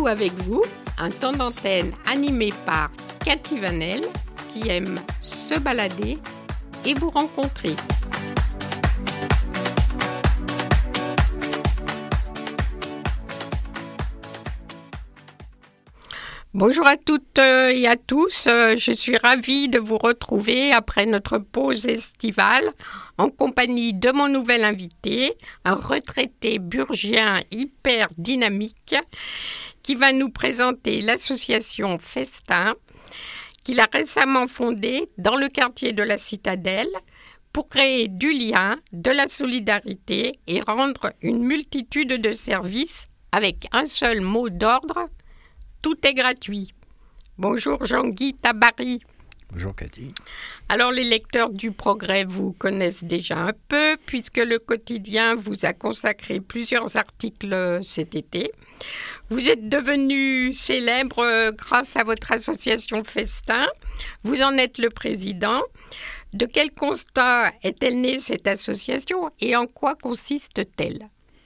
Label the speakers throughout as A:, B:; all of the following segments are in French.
A: avec vous un temps d'antenne animé par Cathy Vanel qui aime se balader et vous rencontrer. Bonjour à toutes et à tous, je suis ravie de vous retrouver après notre pause estivale en compagnie de mon nouvel invité, un retraité burgien hyper dynamique qui va nous présenter l'association Festin qu'il a récemment fondée dans le quartier de la Citadelle pour créer du lien, de la solidarité et rendre une multitude de services avec un seul mot d'ordre. Tout est gratuit. Bonjour Jean-Guy Tabary.
B: Bonjour Cathy.
A: Alors les lecteurs du Progrès vous connaissent déjà un peu puisque le quotidien vous a consacré plusieurs articles cet été. Vous êtes devenu célèbre grâce à votre association Festin. Vous en êtes le président. De quel constat est-elle née cette association et en quoi consiste-t-elle ?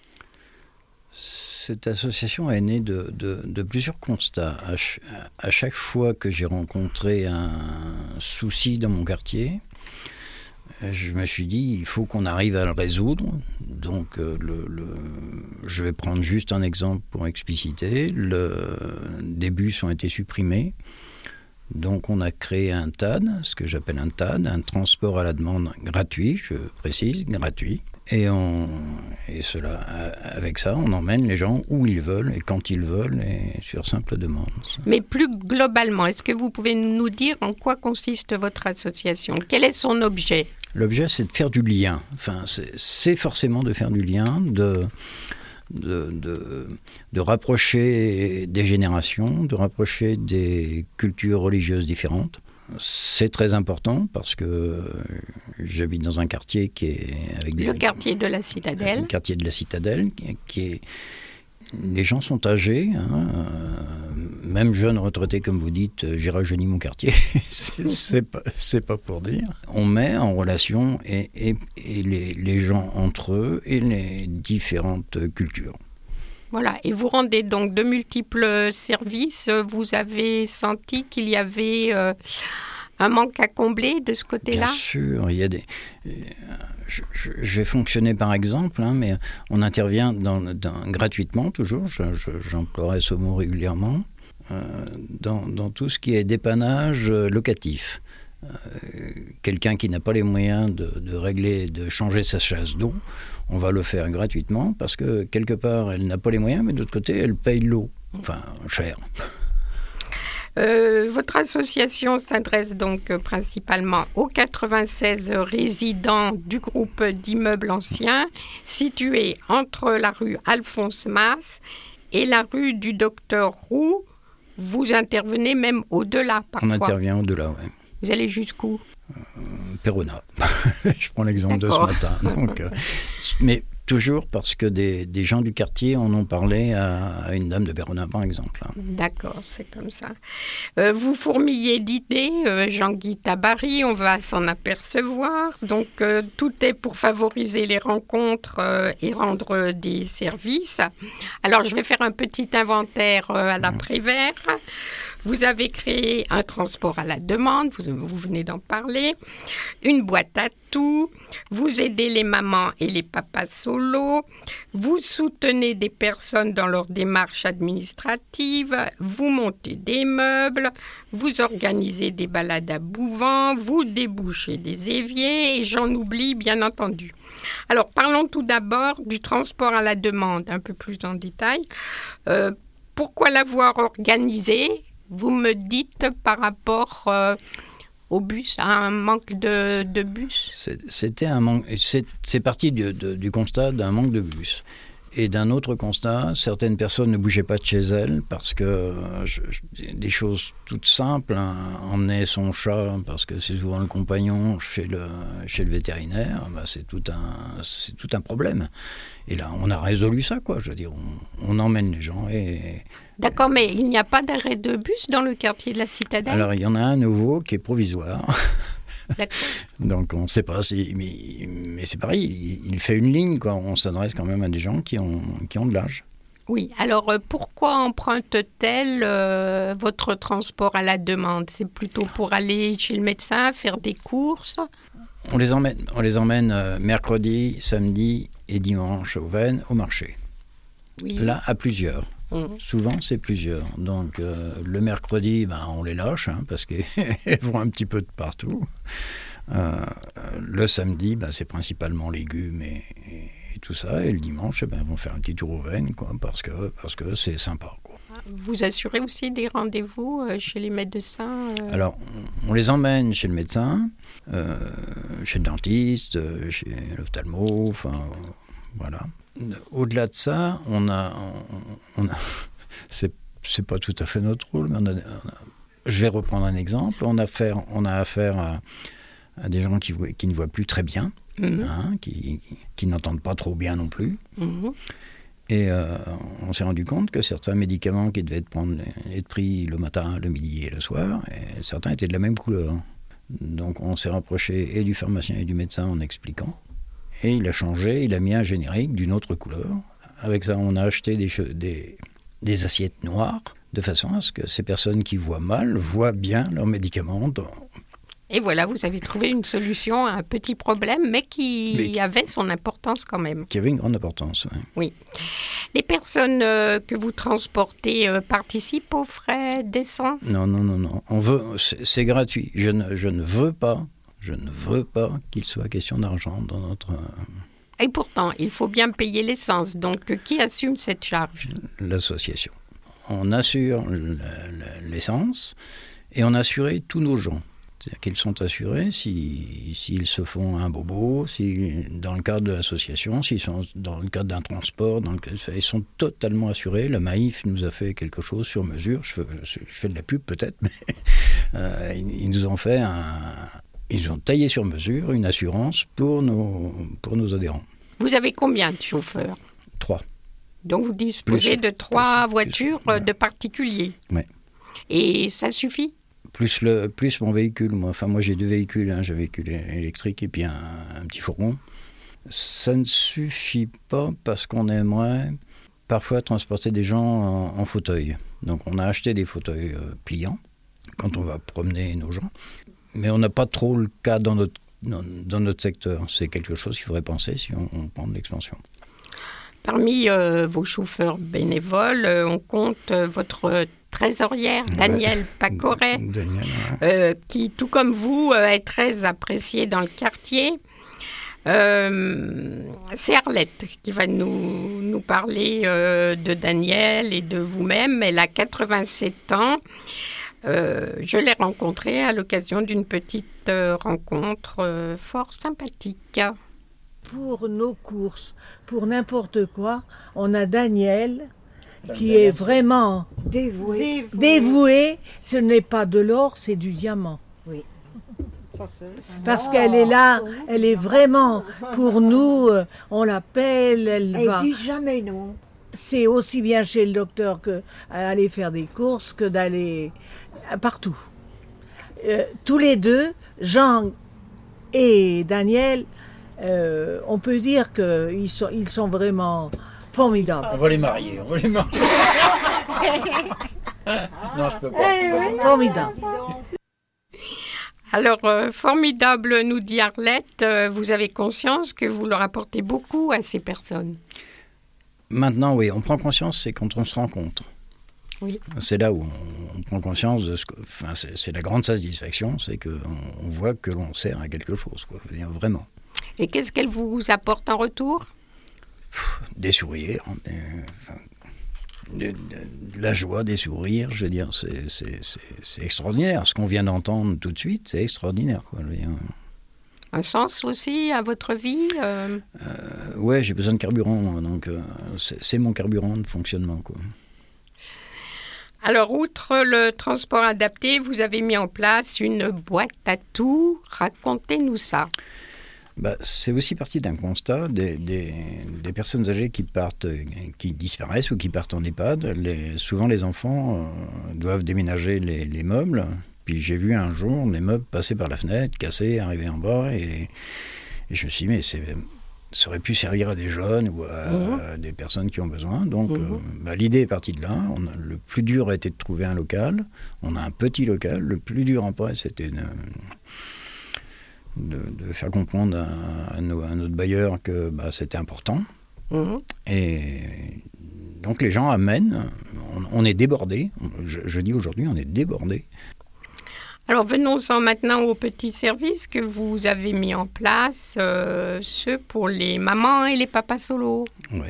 B: Cette association est née de plusieurs constats. À chaque fois que j'ai rencontré un souci dans mon quartier, je me suis dit, il faut qu'on arrive à le résoudre. Donc, je vais prendre juste un exemple pour expliciter. Des bus ont été supprimés. Donc, on a créé un TAD, ce que j'appelle un TAD, un transport à la demande gratuit, je précise, gratuit. Avec ça, on emmène les gens où ils veulent et quand ils veulent et sur simple demande.
A: Mais plus globalement, est-ce que vous pouvez nous dire en quoi consiste votre association ? Quel est son objet ?
B: L'objet, c'est de faire du lien. Enfin, c'est forcément de faire du lien, de rapprocher des générations, de rapprocher des cultures religieuses différentes. C'est très important parce que j'habite dans un quartier qui est avec
A: le quartier de la Citadelle.
B: Le quartier de la Citadelle, les gens sont âgés, même jeunes retraités comme vous dites, j'ai rajeuni mon quartier, c'est pas pour dire. On met en relation et les gens entre eux et les différentes cultures.
A: Voilà, et vous rendez donc de multiples services. Vous avez senti qu'il y avait un manque à combler de ce côté-là ?
B: Bien sûr, il y a je vais fonctionner par exemple, mais on intervient gratuitement toujours, j'emploierai ce mot régulièrement, dans tout ce qui est dépannage locatif. Quelqu'un qui n'a pas les moyens de changer sa chasse d'eau, on va le faire gratuitement parce que quelque part elle n'a pas les moyens, mais de l'autre côté elle paye l'eau, enfin cher.
A: Votre association s'adresse donc principalement aux 96 résidents du groupe d'immeubles anciens situés entre la rue Alphonse Masse et la rue du Docteur Roux. Vous intervenez même au-delà parfois.
B: On intervient au-delà, oui.
A: Vous allez jusqu'où ?
B: Perona. Je prends l'exemple de ce matin. Donc, mais toujours parce que des gens du quartier en ont parlé à une dame de Perona, par exemple.
A: D'accord, c'est comme ça. Vous fourmillez d'idées, Jean-Guy Tabary, on va s'en apercevoir. Donc, tout est pour favoriser les rencontres et rendre des services. Alors, je vais faire un petit inventaire à l'après-vert. Vous avez créé un transport à la demande, vous venez d'en parler, une boîte à tout, vous aidez les mamans et les papas solos, vous soutenez des personnes dans leur démarche administrative, vous montez des meubles, vous organisez des balades à bouvan, vous débouchez des éviers et j'en oublie bien entendu. Alors parlons tout d'abord du transport à la demande, un peu plus en détail. Pourquoi l'avoir organisé ? Vous me dites par rapport au bus, à un manque de bus ?
B: C'était un manque. C'est parti du constat d'un manque de bus. Et d'un autre constat, certaines personnes ne bougeaient pas de chez elles parce que des choses toutes simples, emmener son chat parce que c'est souvent le compagnon chez le vétérinaire, c'est tout un problème. Et là, on a résolu ça, quoi. Je veux dire, on emmène les gens et...
A: D'accord, mais il n'y a pas d'arrêt de bus dans le quartier de la Citadelle ?
B: Alors, il y en a un nouveau qui est provisoire.
A: D'accord.
B: Donc, on ne sait pas, mais c'est pareil, il fait une ligne, quoi. On s'adresse quand même à des gens qui ont de l'âge.
A: Oui, alors pourquoi emprunte-t-elle votre transport à la demande? C'est plutôt pour aller chez le médecin, faire des courses?
B: On les emmène mercredi, samedi et dimanche au Vennes, au marché.
A: Oui.
B: Là, à plusieurs. Souvent, c'est plusieurs. Donc, le mercredi, on les lâche, parce qu'elles vont un petit peu de partout. Le samedi, c'est principalement légumes et tout ça. Et le dimanche, elles vont faire un petit tour au Vennes, quoi, parce que c'est sympa, quoi.
A: Vous assurez aussi des rendez-vous chez les médecins
B: Alors, on les emmène chez le médecin, chez le dentiste, chez l'ophtalmo, enfin, voilà. Au-delà de ça, on a c'est pas tout à fait notre rôle, mais je vais reprendre un exemple. On a affaire à des gens qui ne voient plus très bien, qui n'entendent pas trop bien non plus. Et on s'est rendu compte que certains médicaments qui devaient être pris le matin, le midi et le soir, et certains étaient de la même couleur. Donc on s'est rapproché et du pharmacien et du médecin en expliquant. Et il a changé, il a mis un générique d'une autre couleur. Avec ça, on a acheté des assiettes noires, de façon à ce que ces personnes qui voient mal voient bien leurs médicaments.
A: Et voilà, vous avez trouvé une solution à un petit problème, mais qui avait son importance quand même.
B: Qui avait une grande importance, oui.
A: Oui. Les personnes que vous transportez participent aux frais d'essence?
B: Non. C'est gratuit. Je ne veux pas qu'il soit question d'argent dans notre...
A: Et pourtant, il faut bien payer l'essence. Donc, qui assume cette charge?
B: L'association. On assure l'essence et on a assuré tous nos gens. C'est-à-dire qu'ils sont assurés s'ils se font un bobo, dans le cadre de l'association, s'ils sont dans le cadre d'un transport, ils sont totalement assurés. La Maïf nous a fait quelque chose sur mesure. Je fais de la pub peut-être, mais ils nous ont fait ils ont taillé sur mesure une assurance pour nos adhérents.
A: Vous avez combien de chauffeurs?
B: 3.
A: Donc vous disposez de 3 voitures de particuliers?
B: Oui.
A: Et ça suffit?
B: Plus mon véhicule. Moi j'ai 2 véhicules. J'ai un véhicule électrique et puis un petit fourgon. Ça ne suffit pas parce qu'on aimerait parfois transporter des gens en fauteuil. Donc on a acheté des fauteuils pliants quand on va promener nos gens. Mais on n'a pas trop le cas dans notre secteur. C'est quelque chose qu'il faudrait penser si on prend de l'expansion.
A: Parmi vos chauffeurs bénévoles, on compte votre trésorière, Danielle Pacoret, qui, tout comme vous, est très appréciée dans le quartier. C'est Arlette qui va nous parler de Danielle et de vous-même. Elle a 87 ans. Je l'ai rencontrée à l'occasion d'une petite rencontre fort sympathique.
C: Pour nos courses, pour n'importe quoi, on a Danielle qui est vraiment dévouée. Ce n'est pas de l'or, c'est du diamant.
D: Oui. Ça,
C: parce qu'elle est là, elle est vraiment pour nous. On l'appelle, elle va.
D: Elle dit jamais non.
C: C'est aussi bien chez le docteur qu'aller faire des courses que d'aller partout. Tous les deux, Jean et Daniel, on peut dire qu'ils sont vraiment formidables.
B: On va les marier. Non, je peux pas.
C: Formidable.
A: Alors, formidable, nous dit Arlette, vous avez conscience que vous leur apportez beaucoup à ces personnes?
B: Maintenant, oui, on prend conscience, c'est quand on se rencontre.
A: Oui.
B: C'est là où on prend conscience de c'est la grande satisfaction, c'est qu'on voit que l'on sert à quelque chose, quoi. Je veux dire, vraiment.
A: Et qu'est-ce qu'elle vous apporte en retour?
B: Des sourires, de la joie, des sourires, je veux dire, c'est extraordinaire. Ce qu'on vient d'entendre tout de suite, c'est extraordinaire, quoi. Je veux dire.
A: Un sens aussi à votre vie
B: Ouais, j'ai besoin de carburant, moi, donc c'est mon carburant de fonctionnement, quoi.
A: Alors, outre le transport adapté, vous avez mis en place une boîte à tout. Racontez-nous ça.
B: C'est aussi parti d'un constat des personnes âgées qui disparaissent ou qui partent en EHPAD. Souvent, les enfants doivent déménager les meubles. Puis j'ai vu un jour les meubles passer par la fenêtre, cassés, arriver en bas. Et je me suis dit, mais ça aurait pu servir à des jeunes ou à des personnes qui ont besoin. Donc, l'idée est partie de là. Le plus dur a été de trouver un local. On a un petit local. Le plus dur après, c'était de faire comprendre à notre bailleur que c'était important. Et donc, les gens amènent. On est débordés. Je dis aujourd'hui, on est débordés.
A: Alors venons-en maintenant aux petits services que vous avez mis en place, ceux pour les mamans et les papas solos.
B: Oui.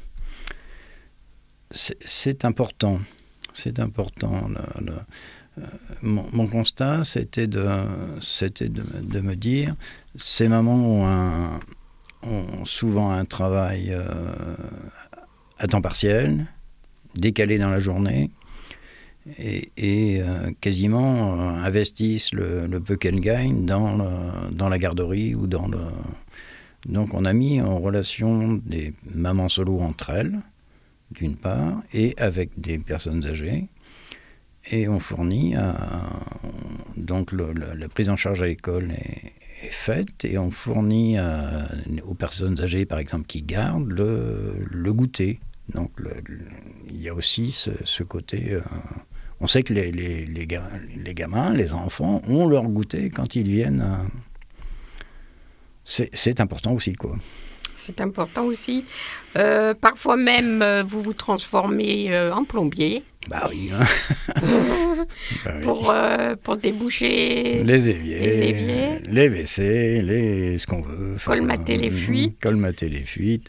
B: C'est important. C'est important. Mon constat, c'était de me dire, ces mamans ont souvent un travail à temps partiel, décalé dans la journée, et quasiment investissent le peu qu'elles gagnent dans la garderie ou dans le... Donc on a mis en relation des mamans solo entre elles, d'une part, et avec des personnes âgées, et on fournit donc la prise en charge à l'école est faite, et on fournit aux personnes âgées, par exemple, qui gardent le goûter. Donc il y a aussi ce côté... on sait que les gamins, les enfants, ont leur goûter quand ils viennent. C'est important aussi, quoi.
A: C'est important aussi. Parfois même, vous vous transformez en plombier.
B: Bah oui. Hein.
A: Pour déboucher
B: les éviers, les WC, ce qu'on veut.
A: Colmater les fuites.
B: Colmater les fuites.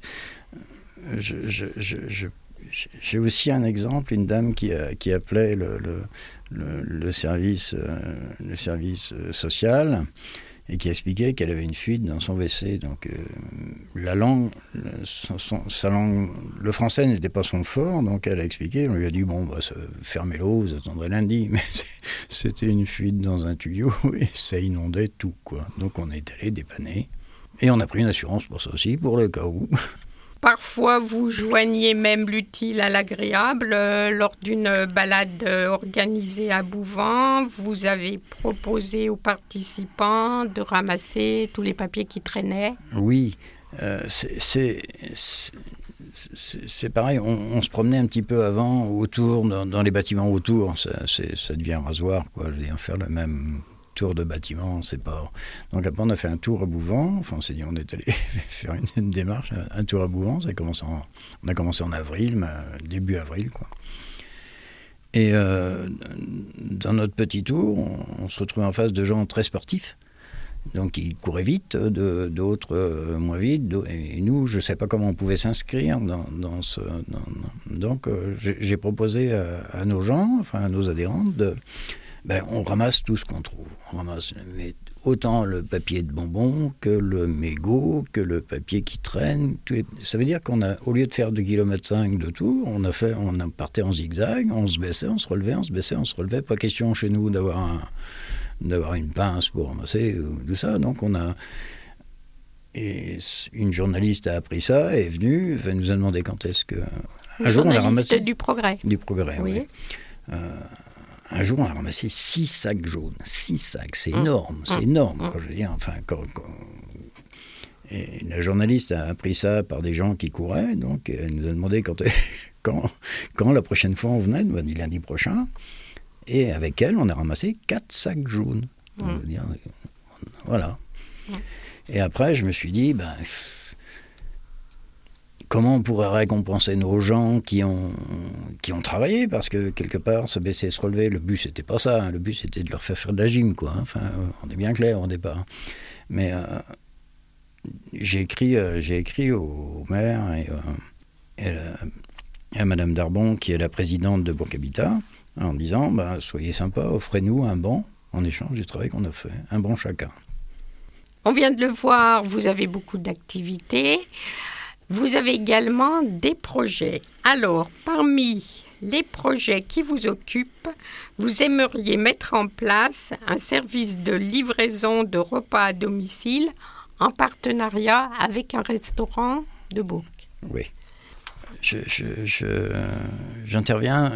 B: J'ai aussi un exemple, une dame qui appelait le service social et qui expliquait qu'elle avait une fuite dans son WC. Donc la langue, sa langue, le français n'était pas son fort, donc elle a expliqué. On lui a dit fermez l'eau, vous attendrez lundi. Mais c'était une fuite dans un tuyau et ça inondait tout, quoi. Donc on est allé dépanner et on a pris une assurance pour ça aussi, pour le cas où.
A: Parfois, vous joignez même l'utile à l'agréable. Lors d'une balade organisée à Bouvans, vous avez proposé aux participants de ramasser tous les papiers qui traînaient.
B: Oui, c'est pareil. On se promenait un petit peu avant, autour, dans les bâtiments autour. Ça devient un rasoir, quoi. Je veux dire, faire le même tour de bâtiment, c'est pas... Donc après, on a fait un tour à Bouvans. Enfin, on s'est dit, on est allé faire une démarche, un tour à Bouvans. On a commencé en avril, début avril, quoi. Et dans notre petit tour, on se retrouvait en face de gens très sportifs, donc qui couraient vite, d'autres moins vite. Et nous, je ne sais pas comment on pouvait s'inscrire dans ce... Donc, j'ai proposé à nos gens, enfin à nos adhérents, on ramasse tout ce qu'on trouve. On ramasse autant le papier de bonbons que le mégot, que le papier qui traîne. Ça veut dire qu'au lieu de faire 2,5 km de tour, on partait en zigzag, on se baissait, on se relevait, on se baissait, on se relevait. Pas question chez nous d'avoir une pince pour ramasser ou tout ça. Donc et une journaliste a appris ça, est venue, elle nous a demandé quand est-ce que...
A: Un jour, on a ramassé du Progrès.
B: Du Progrès, oui. Un jour, on a ramassé 6 sacs jaunes. 6 sacs, c'est énorme, c'est énorme. Quand je veux dire, Et la journaliste a appris ça par des gens qui couraient, donc elle nous a demandé quand la prochaine fois on venait, on a dit lundi prochain, et avec elle, on a ramassé 4 sacs jaunes. Je veux dire, voilà. Et après, je me suis dit, comment on pourrait récompenser nos gens qui ont travaillé, parce que quelque part, se baisser, se relever, le but c'était pas ça, hein. Le but c'était de leur faire de la gym, quoi. Enfin, on est bien clair au départ. Mais j'ai écrit au maire et à Madame Darbon, qui est la présidente de Bourg Habitat, en disant, soyez sympa, offrez-nous un banc en échange du travail qu'on a fait, un banc chacun.
A: On vient de le voir, vous avez beaucoup d'activités. Vous avez également des projets. Alors, parmi les projets qui vous occupent, vous aimeriez mettre en place un service de livraison de repas à domicile en partenariat avec un restaurant de Bourg.
B: Oui. J'interviens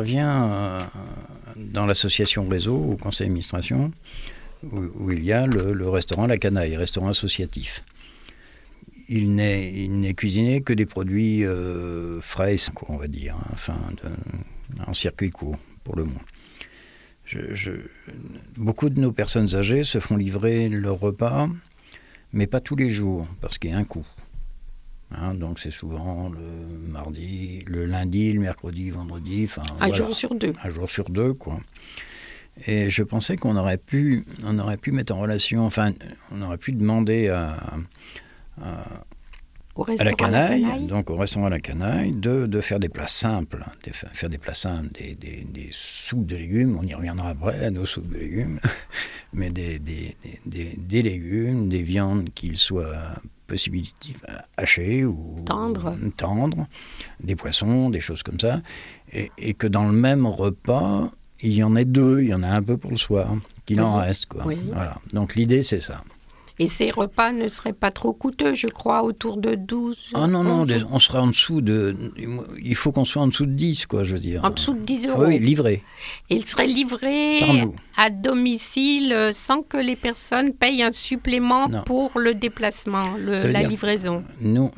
B: dans l'association Réseau, au conseil d'administration, où il y a le restaurant La Canaille, restaurant associatif. il n'est cuisiné que des produits frais, quoi, on va dire, hein, enfin, en circuit court, pour le moins. Beaucoup de nos personnes âgées se font livrer leur repas, mais pas tous les jours, parce qu'il y a un coût. Hein, donc c'est souvent le mardi, le lundi, le mercredi, vendredi. Enfin,
A: un jour sur deux.
B: Un jour sur deux, quoi. Et je pensais qu'on aurait pu mettre en relation, enfin, on aurait pu demander à la Canaille, donc au restaurant à la Canaille, de faire des plats simples, des soupes de légumes, on y reviendra après à nos soupes de légumes, mais des légumes, des viandes qu'ils soient possibilité hachées ou tendres, des poissons, des choses comme ça, et que dans le même repas, il y en ait deux, il y en a un peu pour le soir, qu'il en reste, quoi. Oui. Voilà. Donc l'idée, c'est ça.
A: Et ces repas ne seraient pas trop coûteux, je crois, autour de 12
B: Ah non, on serait en dessous de... Il faut qu'on soit en dessous de 10, quoi, je veux dire.
A: En dessous de 10 €.
B: Oui, livré.
A: Et il serait livré à domicile sans que les personnes payent un supplément pour le déplacement, la livraison.
B: Nous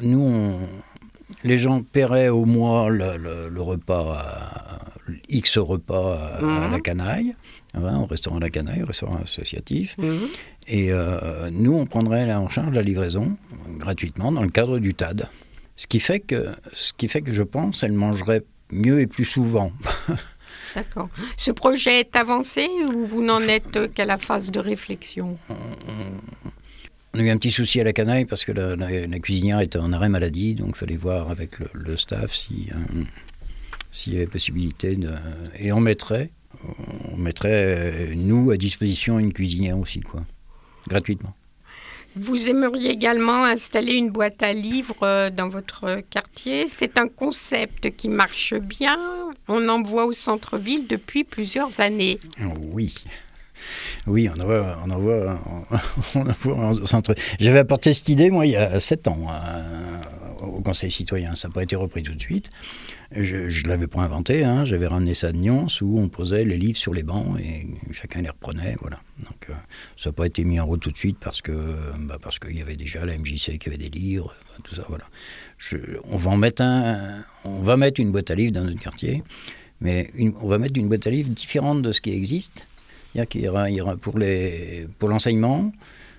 B: les gens paieraient au mois le repas, X repas à la Canaille, au restaurant La Canaille, au restaurant associatif. Et nous, on prendrait en charge la livraison gratuitement dans le cadre du TAD. Ce qui fait que je pense, elle mangerait mieux et plus souvent.
A: D'accord. Ce projet est avancé ou vous n'en êtes qu'à la phase de réflexion ?
B: On a eu un petit souci à la Canaille parce que la cuisinière était en arrêt maladie, donc il fallait voir avec le staff s'il y avait possibilité et on mettrait, nous, à disposition une cuisinière aussi, quoi. Gratuitement.
A: Vous aimeriez également installer une boîte à livres dans votre quartier. C'est un concept qui marche bien. On en voit au centre-ville depuis plusieurs années.
B: Oui, on en voit au centre. J'avais apporté cette idée, moi, il y a 7 ans, au Conseil citoyen. Ça n'a pas été repris tout de suite. Je ne l'avais pas inventé, hein. J'avais ramené ça de Nyons, où on posait les livres sur les bancs et chacun les reprenait, voilà. Donc ça n'a pas été mis en route tout de suite parce qu'il y avait déjà la MJC qui avait des livres, tout ça, voilà. On va mettre une boîte à livres dans notre quartier, mais on va mettre une boîte à livres différente de ce qui existe. Il y aura pour l'enseignement,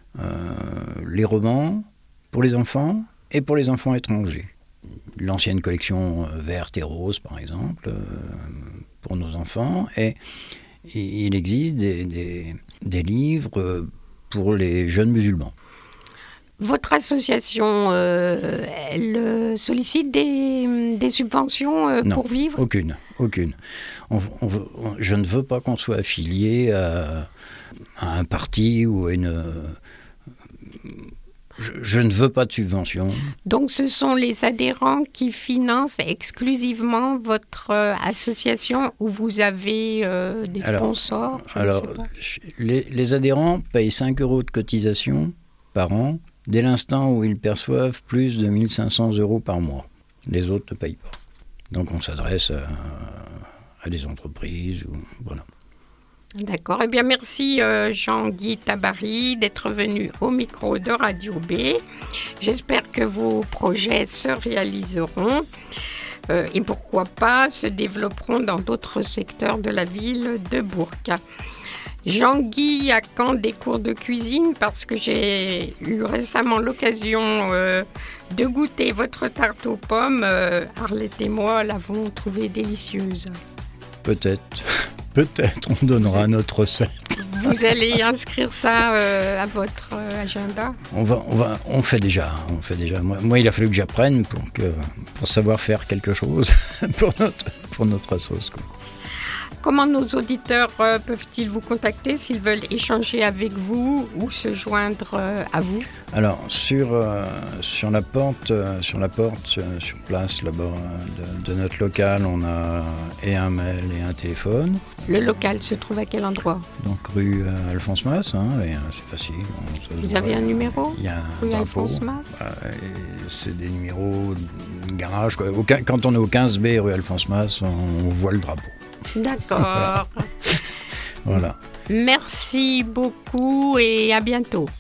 B: les romans, pour les enfants et pour les enfants étrangers. L'ancienne collection verte et rose, par exemple, pour nos enfants. Et il existe des livres pour les jeunes musulmans.
A: Votre association, elle sollicite des subventions pour vivre ?
B: Aucune. Je ne veux pas qu'on soit affilié à un parti ou à une... Je ne veux pas de subvention.
A: Donc ce sont les adhérents qui financent exclusivement votre association ou vous avez des sponsors ?
B: Les adhérents payent 5 € de cotisation par an dès l'instant où ils perçoivent plus de 1 500 € par mois. Les autres ne payent pas. Donc on s'adresse à des entreprises. Voilà.
A: D'accord. Eh bien, merci Jean-Guy Tabary d'être venu au micro de Radio B. J'espère que vos projets se réaliseront et pourquoi pas se développeront dans d'autres secteurs de la ville de Bourg. Jean-Guy a quand des cours de cuisine parce que j'ai eu récemment l'occasion de goûter votre tarte aux pommes. Arlette et moi l'avons trouvée délicieuse.
B: Peut-être, on donnera notre recette.
A: Vous allez inscrire ça à votre agenda ?
B: On fait déjà. Moi, il a fallu que j'apprenne pour savoir faire quelque chose pour notre sauce, quoi.
A: Comment nos auditeurs peuvent-ils vous contacter s'ils veulent échanger avec vous ou se joindre à vous ?
B: Alors, sur la porte, sur place là-bas de notre local, on a et un mail et un téléphone.
A: Le local se trouve à quel endroit ?
B: Donc, rue Alphonse Masse, c'est facile.
A: Vous avez un numéro ?
B: Il y a un
A: rue
B: drapeau.
A: Alphonse Masse.
B: C'est des numéros de garage, quoi. Quand on est au 15B rue Alphonse Masse, on voit le drapeau.
A: D'accord.
B: Voilà.
A: Merci beaucoup et à bientôt.